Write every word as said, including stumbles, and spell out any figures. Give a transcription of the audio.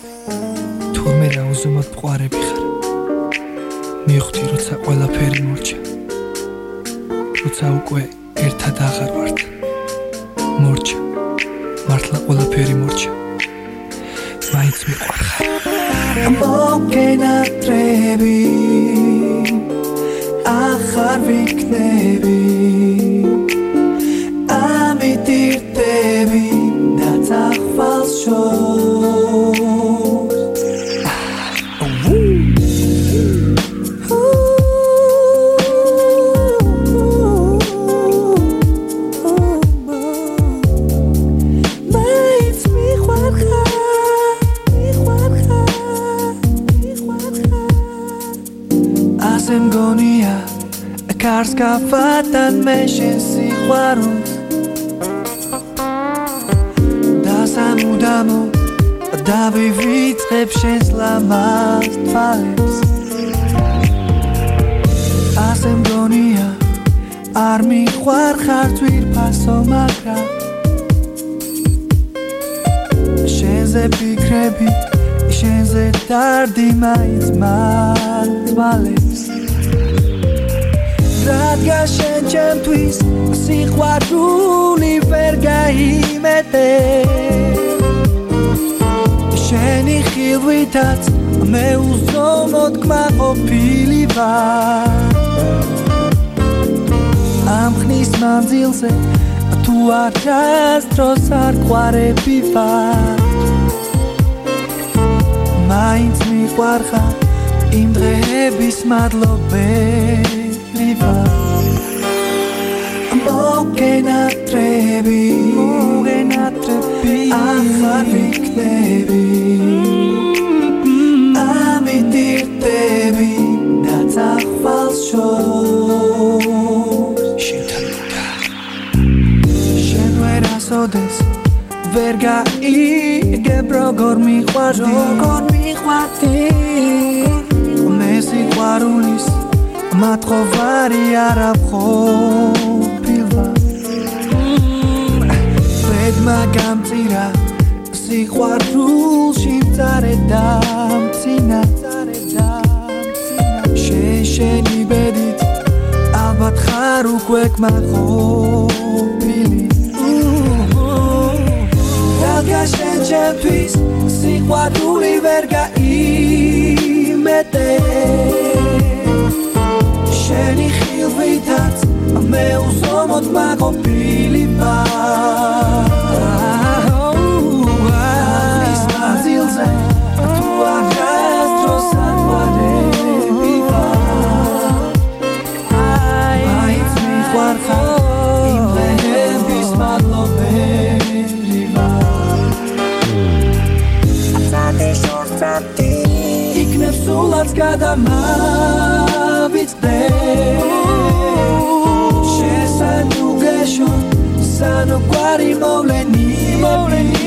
თურმე რა უზომოდ მყარები ხარ მივხვდი როცა ყველაფერი მორჩა როცა უკვე ერთად აღარ ვართ მორჩა მართლა ყველაფერი მორჩა მაინც მიყვარხარ მოგენატრები ახარ ვიქნები ამიტირდები და წახვალს შორს მგონია კარს გავატან მე შენ სიყვარულს და სამუდამო დავივიწყებ შენს ლამაზ თვალებს ასე მგონია არ მიყვარხარ ძვირფასო მაგრამ შენზე ფიქრები შენზე დარდი მაინც მართვალებს რადგან შენ ჩემთვის სიყვარული ვერ გაიმეტე შენი ხილვითაც მე უზომოდ კმაყოფილი ვარ ამ ხნის მანძილზე თუ არ ჩასდროს არ ყვარები ვარ მაინც მიყვარხარ იმ დღეების მადლობელი ვარ მოგენატრები მოგენატრები ახარ ვიქნები ამიტირდები და წახვალს შორს შენთან უნდა შენ ვერ ასოდეს ვერ გაიგებ როგორ მიყვარდი როგორ მიყვარდი მე სიყვარულის მათხოვარი არ აფხობილვარ ბედმა გამწირა სიყვარულში მწარე და მცინა შენ შენი ბედით ალბათ ხარ უკვე კმაყოფილი რადგან შენ ჩემთვის სიყვარული ვერ გაიმეტე შენი ხილვითაც მე უზომოდ კმაყოფილი ვარ ამის მანძილზე თუ არ ჩასდროს არ ყვარები ვარ მაინც მიყვარხარ იმ დღეების მადლობელი ვარ აცადი შორსათი იქნებ სულაც გადამავიწყდე შენ სანუ გეშო სანუ ყვარი მოვლენი მოვლენი